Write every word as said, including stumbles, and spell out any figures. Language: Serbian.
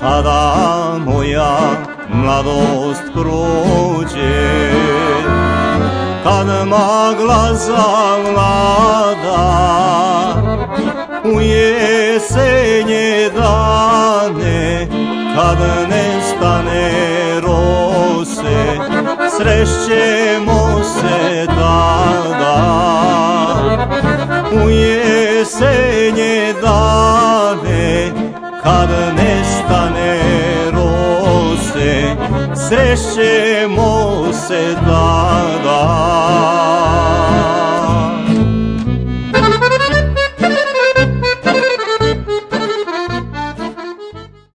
kada moja mladost prođe, kad magla zavlada u jesenje dane, kad nestane rose, srećemo se tada. U jesenje dane, kad nestane rose, srećemo se tada.